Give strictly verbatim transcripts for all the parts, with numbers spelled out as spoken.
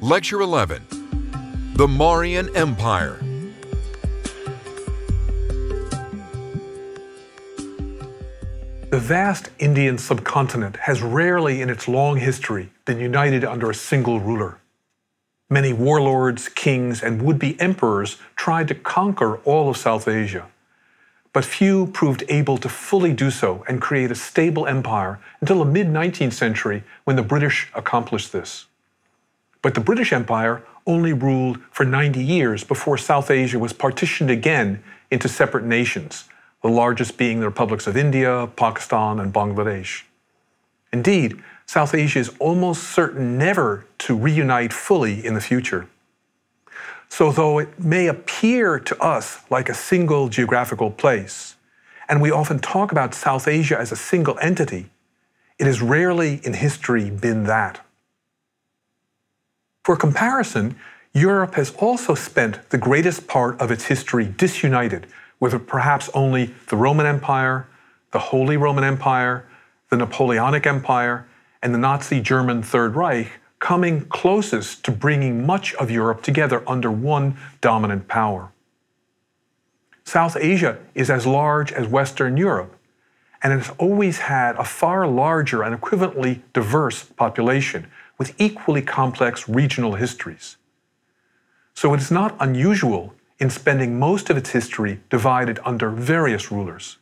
Lecture eleven. The Mauryan Empire. The vast Indian subcontinent has rarely in its long history been united under a single ruler. Many warlords, kings, and would-be emperors tried to conquer all of South Asia, but few proved able to fully do so and create a stable empire until the mid-nineteenth century when the British accomplished this. But the British Empire only ruled for ninety years before South Asia was partitioned again into separate nations, the largest being the republics of India, Pakistan, and Bangladesh. Indeed, South Asia is almost certain never to reunite fully in the future. So though it may appear to us like a single geographical place, and we often talk about South Asia as a single entity, it has rarely in history been that. For comparison, Europe has also spent the greatest part of its history disunited, with perhaps only the Roman Empire, the Holy Roman Empire, the Napoleonic Empire, and the Nazi German Third Reich coming closest to bringing much of Europe together under one dominant power. South Asia is as large as Western Europe, and it has always had a far larger and equivalently diverse population with equally complex regional histories. So it is not unusual in spending most of its history divided under various rulers.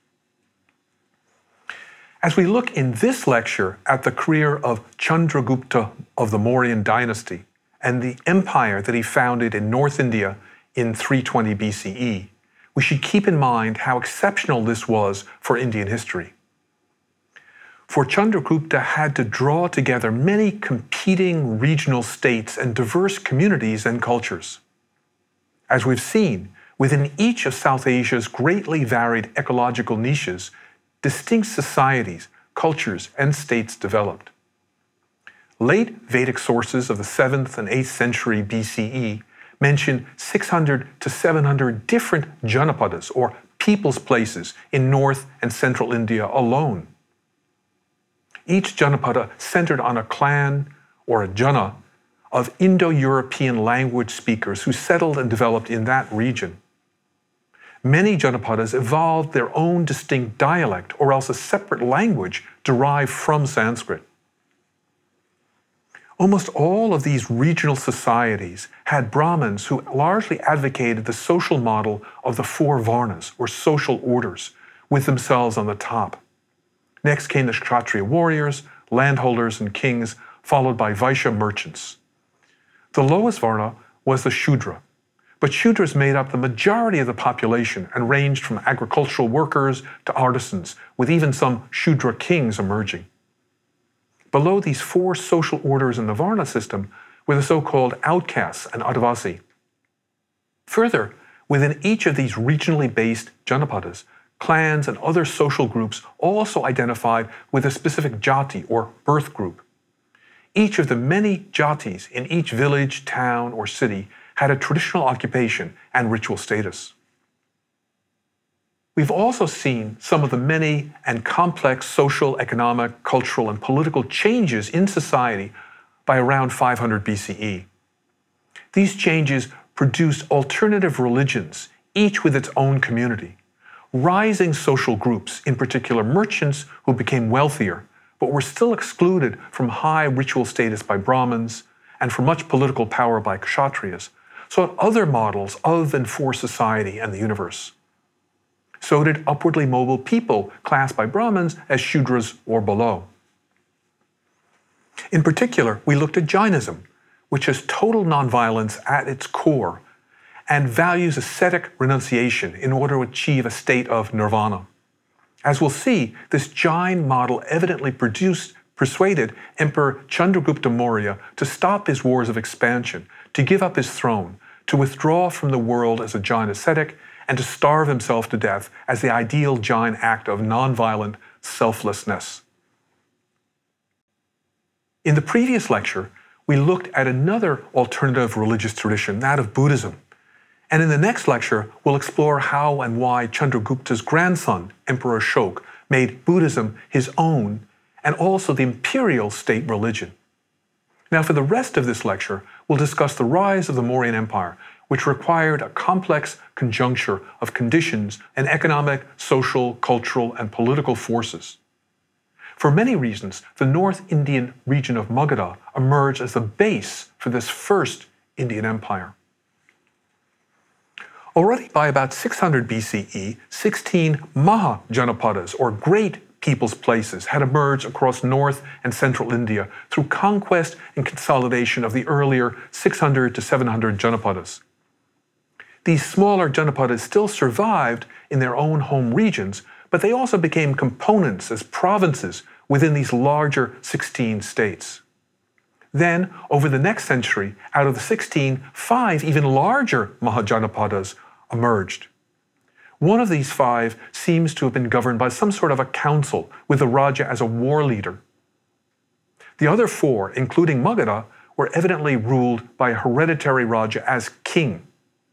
As we look in this lecture at the career of Chandragupta of the Mauryan dynasty and the empire that he founded in North India in three twenty B C E, we should keep in mind how exceptional this was for Indian history. For Chandragupta had to draw together many competing regional states and diverse communities and cultures. As we've seen, within each of South Asia's greatly varied ecological niches, distinct societies, cultures, and states developed. Late Vedic sources of the seventh and eighth century B C E mention six hundred to seven hundred different Janapadas, or people's places, in North and Central India alone. Each Janapada centered on a clan, or a Jana, of Indo-European language speakers who settled and developed in that region. Many Janapadas evolved their own distinct dialect or else a separate language derived from Sanskrit. Almost all of these regional societies had Brahmins who largely advocated the social model of the four Varnas, or social orders, with themselves on the top. Next came the Kshatriya warriors, landholders, and kings, followed by Vaishya merchants. The lowest Varna was the Shudra, but Shudras made up the majority of the population and ranged from agricultural workers to artisans, with even some Shudra kings emerging. Below these four social orders in the Varna system were the so-called outcasts and Adivasi. Further, within each of these regionally based Janapadas, clans and other social groups also identified with a specific jati, or birth group. Each of the many jatis in each village, town, or city had a traditional occupation and ritual status. We've also seen some of the many and complex social, economic, cultural, and political changes in society by around five hundred B C E. These changes produced alternative religions, each with its own community. Rising social groups, in particular merchants who became wealthier, but were still excluded from high ritual status by Brahmins and from much political power by Kshatriyas, sought other models of and for society and the universe. So did upwardly mobile people classed by Brahmins as Shudras or below. In particular, we looked at Jainism, which has total nonviolence at its core and values ascetic renunciation in order to achieve a state of nirvana. As we'll see, this Jain model evidently produced, persuaded Emperor Chandragupta Maurya to stop his wars of expansion, to give up his throne, to withdraw from the world as a Jain ascetic, and to starve himself to death as the ideal Jain act of nonviolent selflessness. In the previous lecture, we looked at another alternative religious tradition, that of Buddhism. And in the next lecture, we'll explore how and why Chandragupta's grandson, Emperor Ashoka, made Buddhism his own and also the imperial state religion. Now, for the rest of this lecture, we'll discuss the rise of the Mauryan Empire, which required a complex conjuncture of conditions and economic, social, cultural, and political forces. For many reasons, the North Indian region of Magadha emerged as the base for this first Indian empire. Already by about six hundred B C E, sixteen Mahajanapadas, or great people's places, had emerged across North and Central India through conquest and consolidation of the earlier six hundred to seven hundred Janapadas. These smaller Janapadas still survived in their own home regions, but they also became components as provinces within these larger sixteen states. Then, over the next century, out of the sixteen, five even larger Mahajanapadas emerged. One of these five seems to have been governed by some sort of a council, with the Raja as a war leader. The other four, including Magadha, were evidently ruled by a hereditary Raja as king.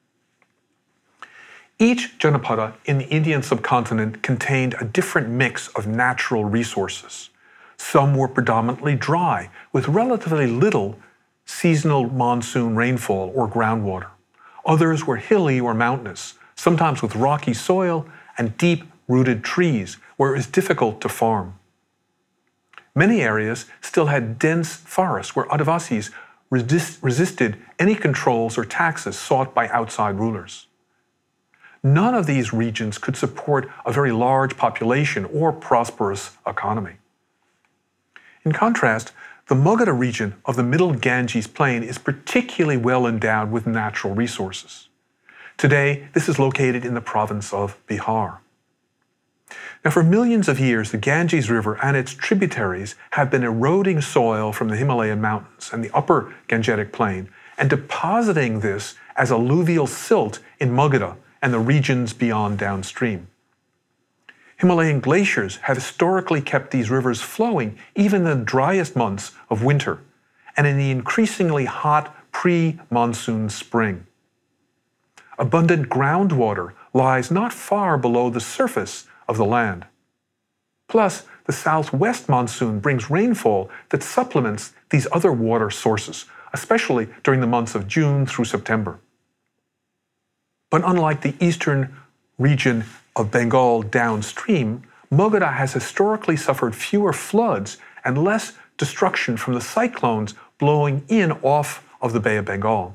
Each Janapada in the Indian subcontinent contained a different mix of natural resources. Some were predominantly dry, with relatively little seasonal monsoon rainfall or groundwater. Others were hilly or mountainous, sometimes with rocky soil and deep-rooted trees, where it was difficult to farm. Many areas still had dense forests where Adivasis resist, resisted any controls or taxes sought by outside rulers. None of these regions could support a very large population or prosperous economy. In contrast, the Magadha region of the Middle Ganges Plain is particularly well endowed with natural resources. Today, this is located in the province of Bihar. Now, for millions of years, the Ganges River and its tributaries have been eroding soil from the Himalayan mountains and the upper Gangetic Plain and depositing this as alluvial silt in Magadha and the regions beyond downstream. Himalayan glaciers have historically kept these rivers flowing even in the driest months of winter and in the increasingly hot pre-monsoon spring. Abundant groundwater lies not far below the surface of the land. Plus, the southwest monsoon brings rainfall that supplements these other water sources, especially during the months of June through September. But unlike the eastern region of Bengal downstream, Magadha has historically suffered fewer floods and less destruction from the cyclones blowing in off of the Bay of Bengal.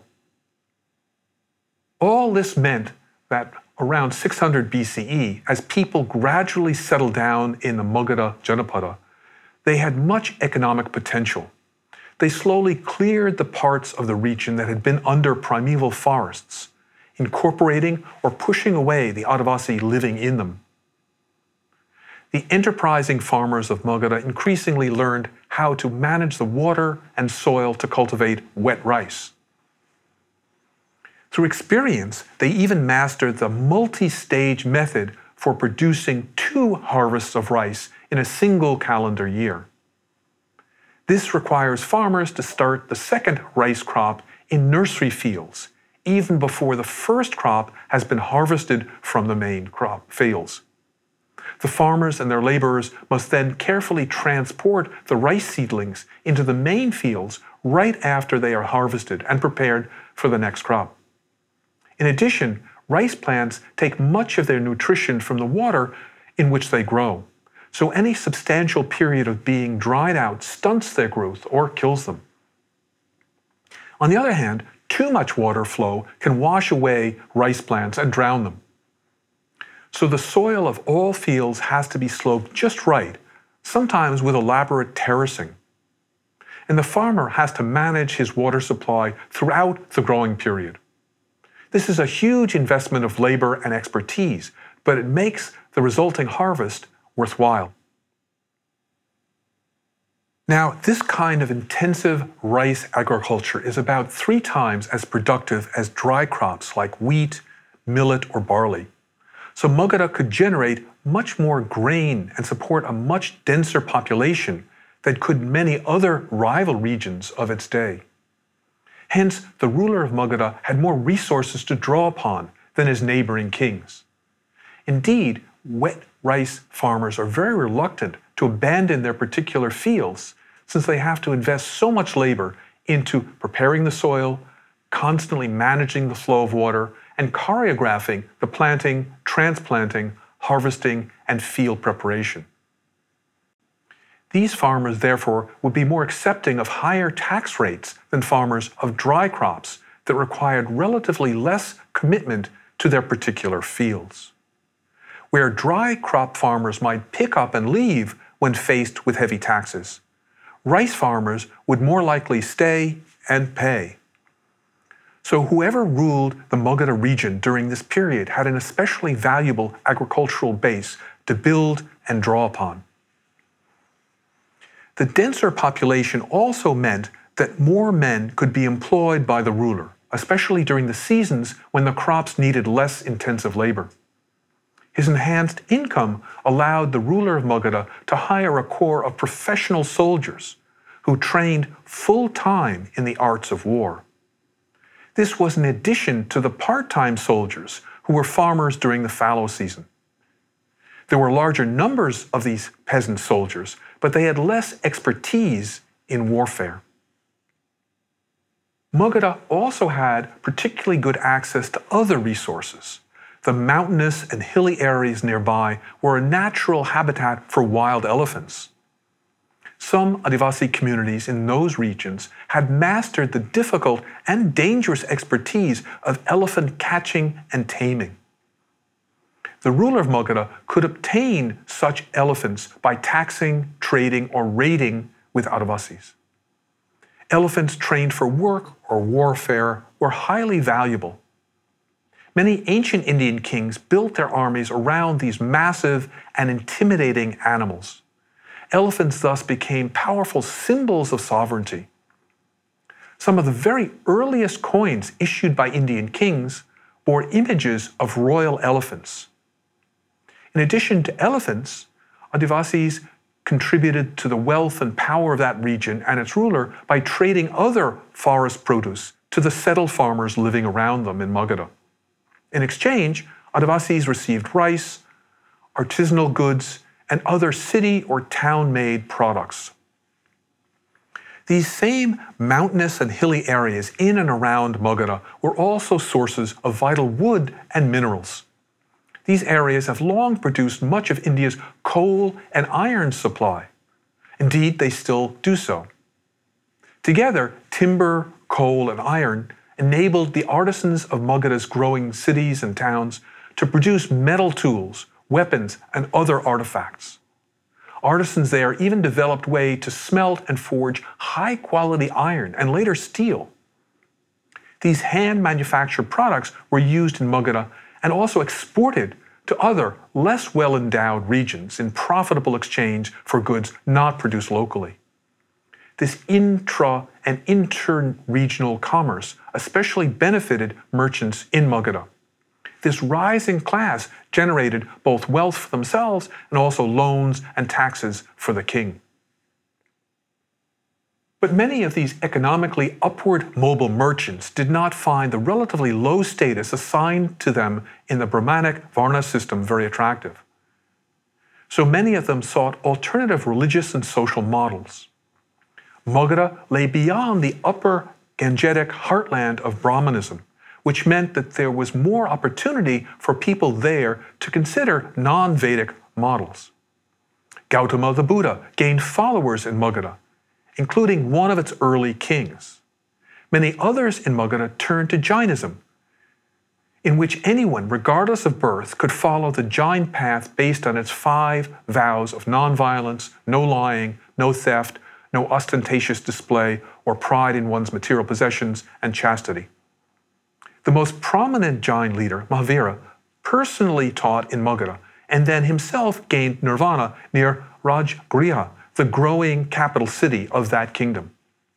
All this meant that around six hundred B C E, as people gradually settled down in the Magadha Janapada, they had much economic potential. They slowly cleared the parts of the region that had been under primeval forests, incorporating or pushing away the Adivasi living in them. The enterprising farmers of Magadha increasingly learned how to manage the water and soil to cultivate wet rice. Through experience, they even mastered the multi-stage method for producing two harvests of rice in a single calendar year. This requires farmers to start the second rice crop in nursery fields, even before the first crop has been harvested from the main crop fields. The farmers and their laborers must then carefully transport the rice seedlings into the main fields right after they are harvested and prepared for the next crop. In addition, rice plants take much of their nutrition from the water in which they grow, so any substantial period of being dried out stunts their growth or kills them. On the other hand, too much water flow can wash away rice plants and drown them. So the soil of all fields has to be sloped just right, sometimes with elaborate terracing. And the farmer has to manage his water supply throughout the growing period. This is a huge investment of labor and expertise, but it makes the resulting harvest worthwhile. Now, this kind of intensive rice agriculture is about three times as productive as dry crops like wheat, millet, or barley. So Magadha could generate much more grain and support a much denser population than could many other rival regions of its day. Hence, the ruler of Magadha had more resources to draw upon than his neighboring kings. Indeed, wet rice farmers are very reluctant to abandon their particular fields since they have to invest so much labor into preparing the soil, constantly managing the flow of water, and choreographing the planting, transplanting, harvesting, and field preparation. These farmers, therefore, would be more accepting of higher tax rates than farmers of dry crops that required relatively less commitment to their particular fields. Where dry crop farmers might pick up and leave when faced with heavy taxes, rice farmers would more likely stay and pay. So whoever ruled the Magadha region during this period had an especially valuable agricultural base to build and draw upon. The denser population also meant that more men could be employed by the ruler, especially during the seasons when the crops needed less intensive labor. His enhanced income allowed the ruler of Magadha to hire a corps of professional soldiers who trained full-time in the arts of war. This was in addition to the part-time soldiers who were farmers during the fallow season. There were larger numbers of these peasant soldiers, but they had less expertise in warfare. Magadha also had particularly good access to other resources. The mountainous and hilly areas nearby were a natural habitat for wild elephants. Some Adivasi communities in those regions had mastered the difficult and dangerous expertise of elephant catching and taming. The ruler of Magadha could obtain such elephants by taxing, trading, or raiding with Adivasis. Elephants trained for work or warfare were highly valuable. Many ancient Indian kings built their armies around these massive and intimidating animals. Elephants thus became powerful symbols of sovereignty. Some of the very earliest coins issued by Indian kings bore images of royal elephants. In addition to elephants, Adivasis contributed to the wealth and power of that region and its ruler by trading other forest produce to the settled farmers living around them in Magadha. In exchange, Adivasis received rice, artisanal goods, and other city or town-made products. These same mountainous and hilly areas in and around Magadha were also sources of vital wood and minerals. These areas have long produced much of India's coal and iron supply. Indeed, they still do so. Together, timber, coal, and iron enabled the artisans of Magadha's growing cities and towns to produce metal tools, weapons, and other artifacts. Artisans there even developed ways to smelt and forge high-quality iron and later steel. These hand-manufactured products were used in Magadha and also exported to other, less well-endowed regions in profitable exchange for goods not produced locally. This intra- and inter-regional commerce especially benefited merchants in Magadha. This rising class generated both wealth for themselves and also loans and taxes for the king. But many of these economically upward mobile merchants did not find the relatively low status assigned to them in the Brahmanic Varna system very attractive. So many of them sought alternative religious and social models. Magadha lay beyond the upper Gangetic heartland of Brahmanism, which meant that there was more opportunity for people there to consider non-Vedic models. Gautama the Buddha gained followers in Magadha, including one of its early kings. Many others in Magadha turned to Jainism, in which anyone, regardless of birth, could follow the Jain path based on its five vows of nonviolence, no lying, no theft, no ostentatious display or pride in one's material possessions, and chastity. The most prominent Jain leader, Mahavira, personally taught in Magadha and then himself gained nirvana near Rajgriha, the growing capital city of that kingdom.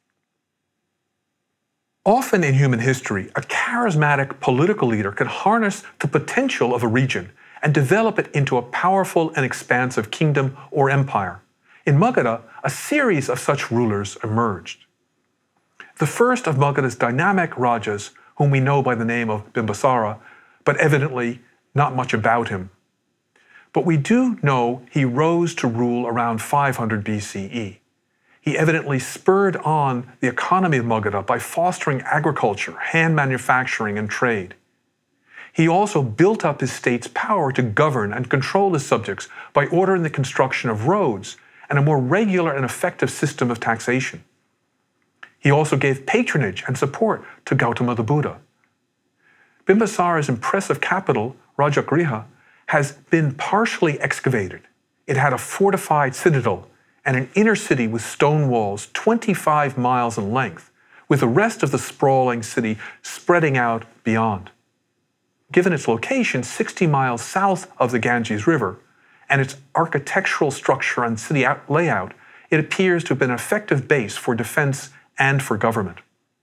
Often in human history, a charismatic political leader can harness the potential of a region and develop it into a powerful and expansive kingdom or empire. In Magadha, a series of such rulers emerged. The first of Magadha's dynamic rajas, whom we know by the name of Bimbisara, but evidently not much about him. But we do know he rose to rule around five hundred B C E. He evidently spurred on the economy of Magadha by fostering agriculture, hand manufacturing, and trade. He also built up his state's power to govern and control his subjects by ordering the construction of roads and a more regular and effective system of taxation. He also gave patronage and support to Gautama the Buddha. Bimbisara's impressive capital, Rajagriha, has been partially excavated. It had a fortified citadel and an inner city with stone walls twenty-five miles in length, with the rest of the sprawling city spreading out beyond. Given its location sixty miles south of the Ganges River and its architectural structure and city layout, it appears to have been an effective base for defense and for government.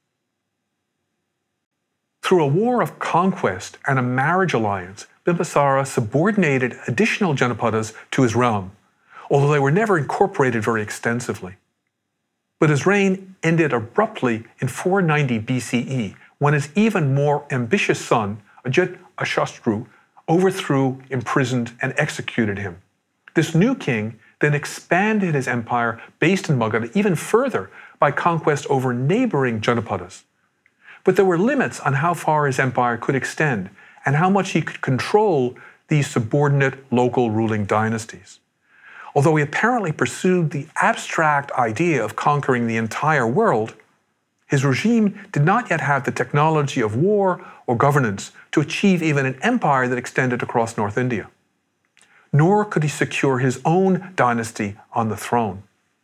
Through a war of conquest and a marriage alliance, Bimbisara subordinated additional Janapadas to his realm, although they were never incorporated very extensively. But his reign ended abruptly in four ninety B C E, when his even more ambitious son, Ajatashatru, overthrew, imprisoned, and executed him. This new king then expanded his empire based in Magadha even further by conquest over neighboring Janapadas. But there were limits on how far his empire could extend and how much he could control these subordinate local ruling dynasties. Although he apparently pursued the abstract idea of conquering the entire world, his regime did not yet have the technology of war or governance to achieve even an empire that extended across North India. Nor could he secure his own dynasty on the throne.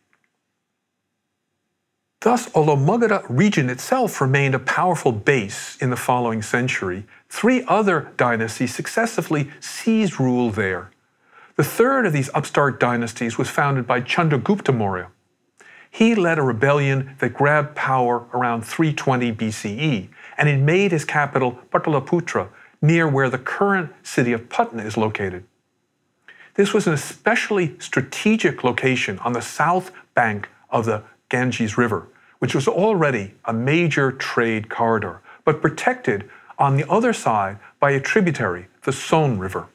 Thus, although Magadha region itself remained a powerful base in the following century, three other dynasties successively seized rule there. The third of these upstart dynasties was founded by Chandragupta Maurya. He led a rebellion that grabbed power around three twenty B C E, and it made his capital Pataliputra, near where the current city of Patna is located. This was an especially strategic location on the south bank of the Ganges River, which was already a major trade corridor, but protected on the other side by a tributary, the Son River.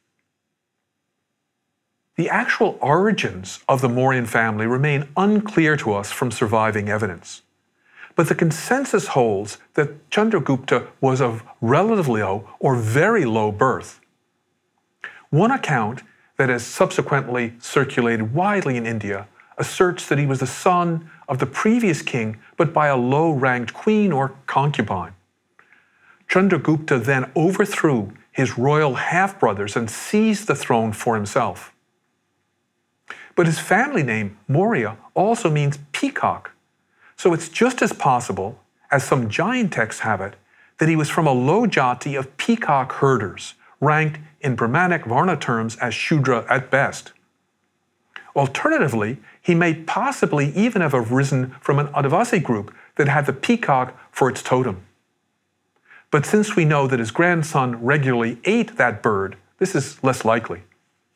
The actual origins of the Mauryan family remain unclear to us from surviving evidence. But the consensus holds that Chandragupta was of relatively low or very low birth. One account that has subsequently circulated widely in India asserts that he was the son of the previous king, but by a low-ranked queen or concubine. Chandragupta then overthrew his royal half-brothers and seized the throne for himself. But his family name, Maurya, also means peacock, so it's just as possible, as some Jain texts have it, that he was from a low jati of peacock herders, ranked in Brahmanic Varna terms as Shudra at best. Alternatively, he may possibly even have arisen from an Adivasi group that had the peacock for its totem. But since we know that his grandson regularly ate that bird, this is less likely.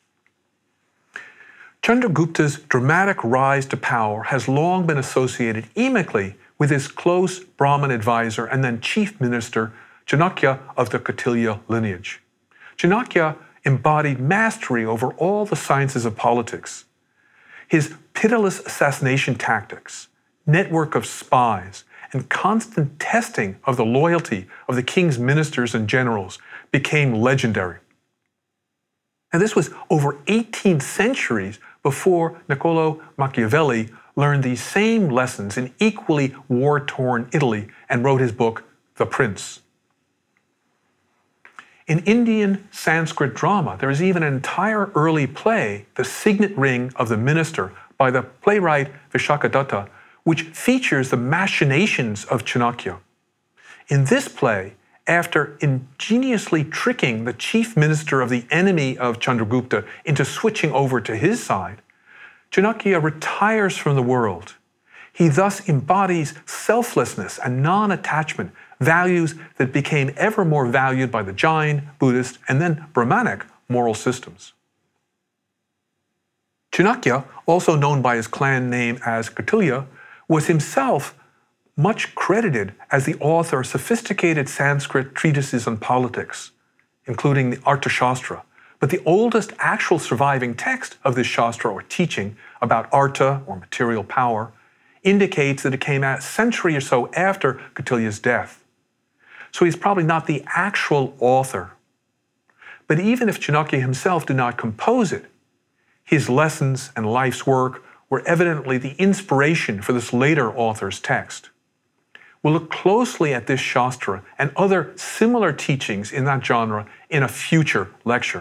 Chandragupta's dramatic rise to power has long been associated amicably with his close Brahmin advisor and then chief minister, Chanakya of the Kautilya lineage. Chanakya embodied mastery over all the sciences of politics. His pitiless assassination tactics, network of spies, and constant testing of the loyalty of the king's ministers and generals became legendary. And this was over eighteen centuries before Niccolò Machiavelli learned these same lessons in equally war-torn Italy and wrote his book, The Prince. In Indian Sanskrit drama, there is even an entire early play, The Signet Ring of the Minister, by the playwright Vishakadatta, which features the machinations of Chanakya. In this play, after ingeniously tricking the chief minister of the enemy of Chandragupta into switching over to his side, Chanakya retires from the world. He thus embodies selflessness and non-attachment, values that became ever more valued by the Jain, Buddhist, and then Brahmanic moral systems. Chanakya, also known by his clan name as Kautilya, was himself much credited as the author of sophisticated Sanskrit treatises on politics, including the Arthashastra. But the oldest actual surviving text of this shastra or teaching about artha or material power indicates that it came a century or so after Kautilya's death. So he's probably not the actual author. But even if Chanakya himself did not compose it, his lessons and life's work were evidently the inspiration for this later author's text. We'll look closely at this Shastra and other similar teachings in that genre in a future lecture.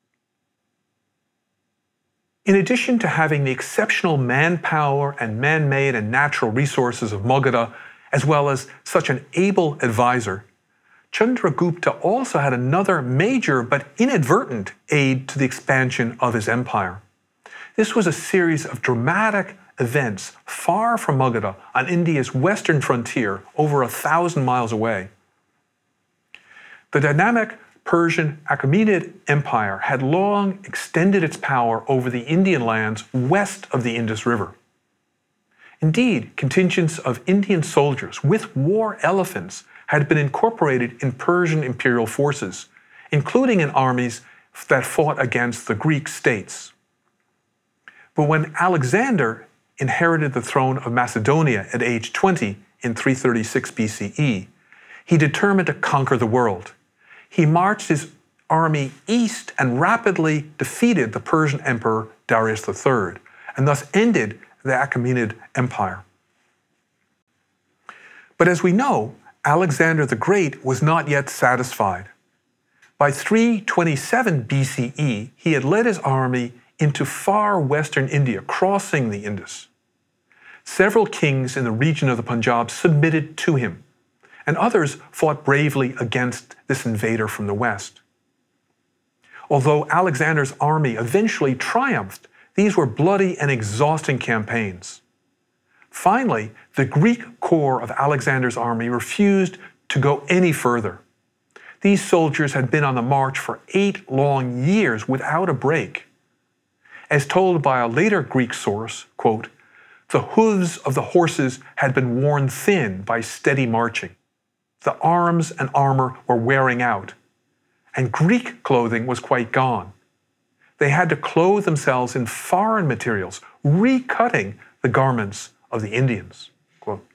In addition to having the exceptional manpower and man-made and natural resources of Magadha, as well as such an able advisor, Chandragupta also had another major but inadvertent aid to the expansion of his empire. This was a series of dramatic events far from Magadha on India's western frontier, over a thousand miles away. The dynamic Persian Achaemenid Empire had long extended its power over the Indian lands west of the Indus River. Indeed, contingents of Indian soldiers with war elephants had been incorporated in Persian imperial forces, including in armies that fought against the Greek states. But when Alexander inherited the throne of Macedonia at age twenty in three thirty-six B C E, he determined to conquer the world. He marched his army east and rapidly defeated the Persian Emperor Darius the third, and thus ended the Achaemenid Empire. But as we know, Alexander the Great was not yet satisfied. By three twenty-seven B C E, he had led his army into far western India, crossing the Indus. Several kings in the region of the Punjab submitted to him, and others fought bravely against this invader from the west. Although Alexander's army eventually triumphed, these were bloody and exhausting campaigns. Finally, the Greek corps of Alexander's army refused to go any further. These soldiers had been on the march for eight long years without a break. As told by a later Greek source, quote, "The hooves of the horses had been worn thin by steady marching. The arms and armor were wearing out, and Greek clothing was quite gone. They had to clothe themselves in foreign materials, recutting the garments of the Indians." Quote.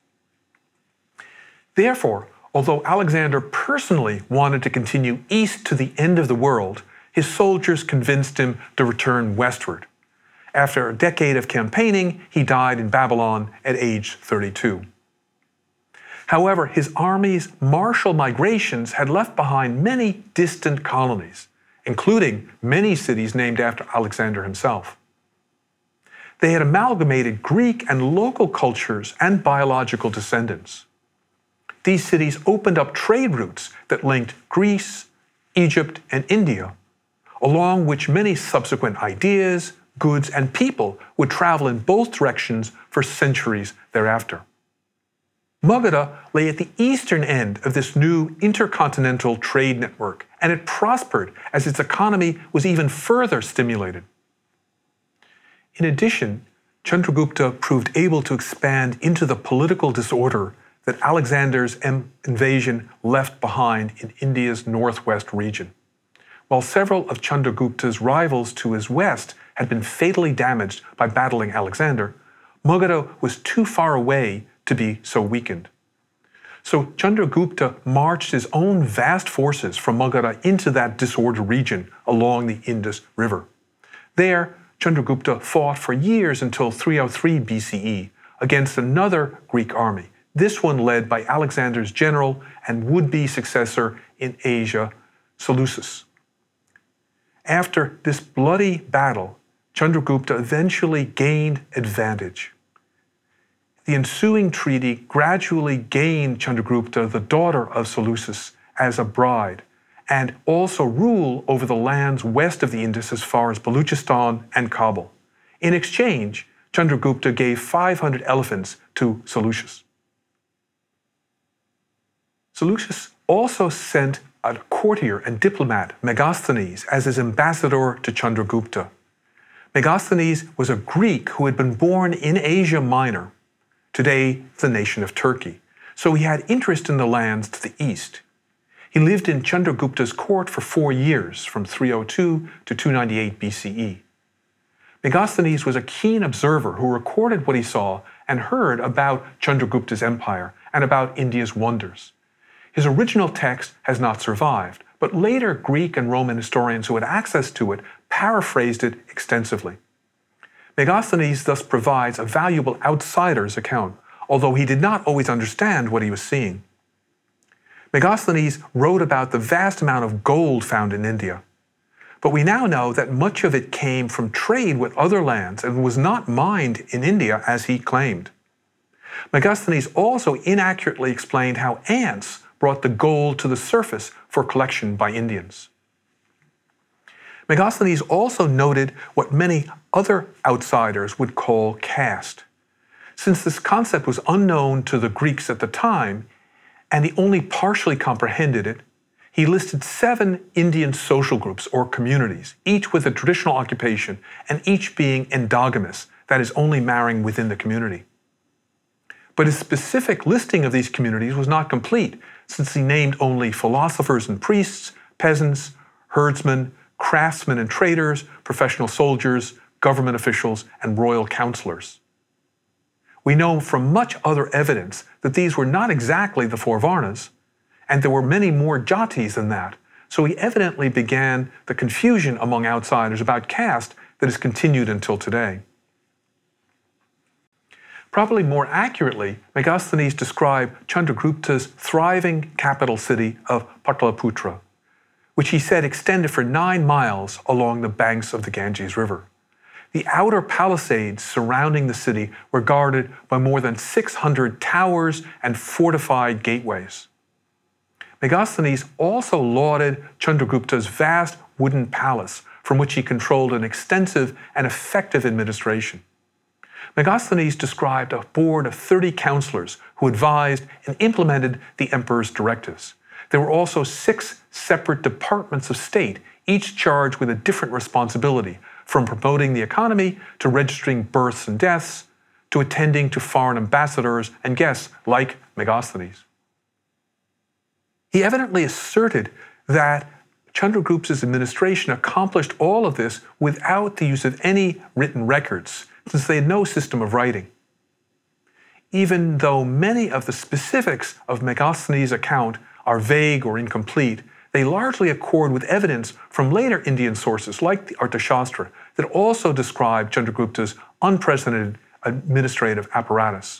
Therefore, although Alexander personally wanted to continue east to the end of the world, his soldiers convinced him to return westward. After a decade of campaigning, he died in Babylon at age thirty-two. However, his army's martial migrations had left behind many distant colonies, including many cities named after Alexander himself. They had amalgamated Greek and local cultures and biological descendants. These cities opened up trade routes that linked Greece, Egypt, and India, along which many subsequent ideas, goods, and people would travel in both directions for centuries thereafter. Magadha lay at the eastern end of this new intercontinental trade network, and it prospered as its economy was even further stimulated. In addition, Chandragupta proved able to expand into the political disorder that Alexander's invasion left behind in India's northwest region. While several of Chandragupta's rivals to his west had been fatally damaged by battling Alexander, Magadha was too far away to be so weakened. So Chandragupta marched his own vast forces from Magadha into that disordered region along the Indus River. There, Chandragupta fought for years until three oh three B C E against another Greek army, this one led by Alexander's general and would-be successor in Asia, Seleucus. After this bloody battle, Chandragupta eventually gained advantage. The ensuing treaty gradually gained Chandragupta the daughter of Seleucus as a bride, and also rule over the lands west of the Indus as far as Baluchistan and Kabul. In exchange, Chandragupta gave five hundred elephants to Seleucus. Seleucus also sent a courtier and diplomat, Megasthenes, as his ambassador to Chandragupta. Megasthenes was a Greek who had been born in Asia Minor, today the nation of Turkey, so he had interest in the lands to the east. He lived in Chandragupta's court for four years, from three oh two to two ninety-eight B C E. Megasthenes was a keen observer who recorded what he saw and heard about Chandragupta's empire and about India's wonders. His original text has not survived, but later Greek and Roman historians who had access to it paraphrased it extensively. Megasthenes thus provides a valuable outsider's account, although he did not always understand what he was seeing. Megasthenes wrote about the vast amount of gold found in India, but we now know that much of it came from trade with other lands and was not mined in India as he claimed. Megasthenes also inaccurately explained how ants brought the gold to the surface for collection by Indians. Megasthenes also noted what many other outsiders would call caste. Since this concept was unknown to the Greeks at the time, and he only partially comprehended it, he listed seven Indian social groups or communities, each with a traditional occupation and each being endogamous, that is, only marrying within the community. But his specific listing of these communities was not complete, since he named only philosophers and priests, peasants, herdsmen, craftsmen and traders, professional soldiers, government officials, and royal counselors. We know from much other evidence that these were not exactly the four Varnas, and there were many more jatis than that, so he evidently began the confusion among outsiders about caste that has continued until today. Probably more accurately, Megasthenes described Chandragupta's thriving capital city of Pataliputra, which he said extended for nine miles along the banks of the Ganges River. The outer palisades surrounding the city were guarded by more than six hundred towers and fortified gateways. Megasthenes also lauded Chandragupta's vast wooden palace, from which he controlled an extensive and effective administration. Megasthenes described a board of thirty counselors who advised and implemented the emperor's directives. There were also six separate departments of state, each charged with a different responsibility, from promoting the economy to registering births and deaths, to attending to foreign ambassadors and guests like Megasthenes. He evidently asserted that Chandragupta's administration accomplished all of this without the use of any written records, since they had no system of writing. Even though many of the specifics of Megasthenes' account are vague or incomplete, they largely accord with evidence from later Indian sources like the Arthashastra that also describe Chandragupta's unprecedented administrative apparatus.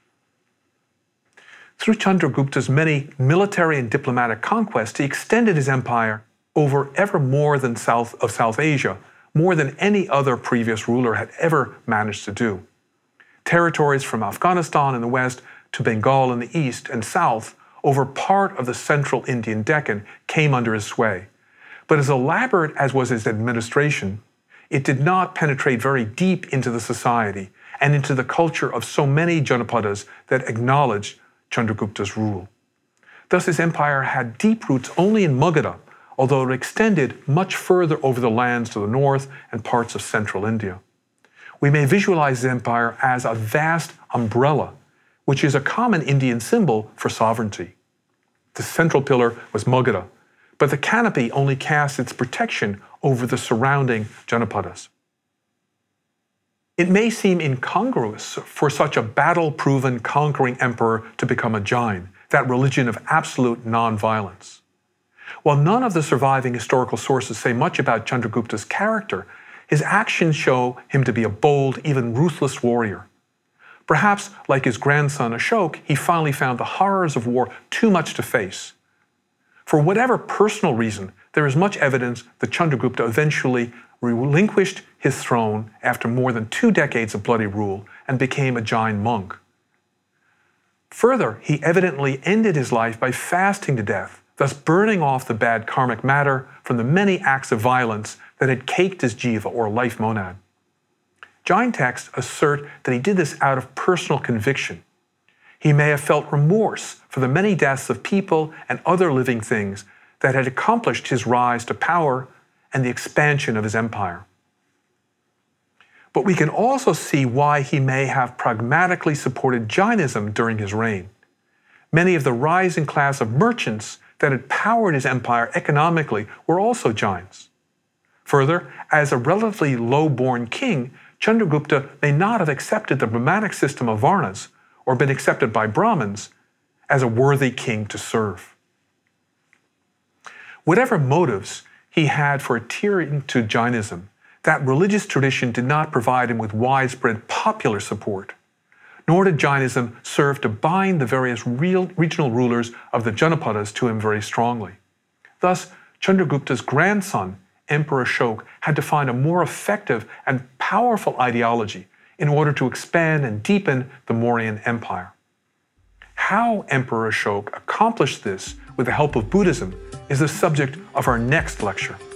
Through Chandragupta's many military and diplomatic conquests, he extended his empire over ever more than south of South Asia, more than any other previous ruler had ever managed to do. Territories from Afghanistan in the west to Bengal in the east and south over part of the central Indian Deccan came under his sway. But as elaborate as was his administration, it did not penetrate very deep into the society and into the culture of so many Janapadas that acknowledged Chandragupta's rule. Thus his empire had deep roots only in Magadha, although it extended much further over the lands to the north and parts of central India. We may visualize the empire as a vast umbrella, which is a common Indian symbol for sovereignty. The central pillar was Magadha, but the canopy only cast its protection over the surrounding Janapadas. It may seem incongruous for such a battle-proven conquering emperor to become a Jain, that religion of absolute non-violence. While none of the surviving historical sources say much about Chandragupta's character, his actions show him to be a bold, even ruthless warrior. Perhaps, like his grandson Ashok, he finally found the horrors of war too much to face. For whatever personal reason, there is much evidence that Chandragupta eventually relinquished his throne after more than two decades of bloody rule and became a Jain monk. Further, he evidently ended his life by fasting to death, thus burning off the bad karmic matter from the many acts of violence that had caked his jiva or life monad. Jain texts assert that he did this out of personal conviction. He may have felt remorse for the many deaths of people and other living things that had accomplished his rise to power and the expansion of his empire. But we can also see why he may have pragmatically supported Jainism during his reign. Many of the rising class of merchants that had powered his empire economically were also Jains. Further, as a relatively low-born king, Chandragupta may not have accepted the Brahmanic system of Varnas, or been accepted by Brahmins, as a worthy king to serve. Whatever motives he had for adhering to Jainism, that religious tradition did not provide him with widespread popular support, nor did Jainism serve to bind the various real regional rulers of the Janapadas to him very strongly. Thus, Chandragupta's grandson, Emperor Ashoka, had to find a more effective and powerful ideology in order to expand and deepen the Mauryan Empire. How Emperor Ashoka accomplished this with the help of Buddhism is the subject of our next lecture.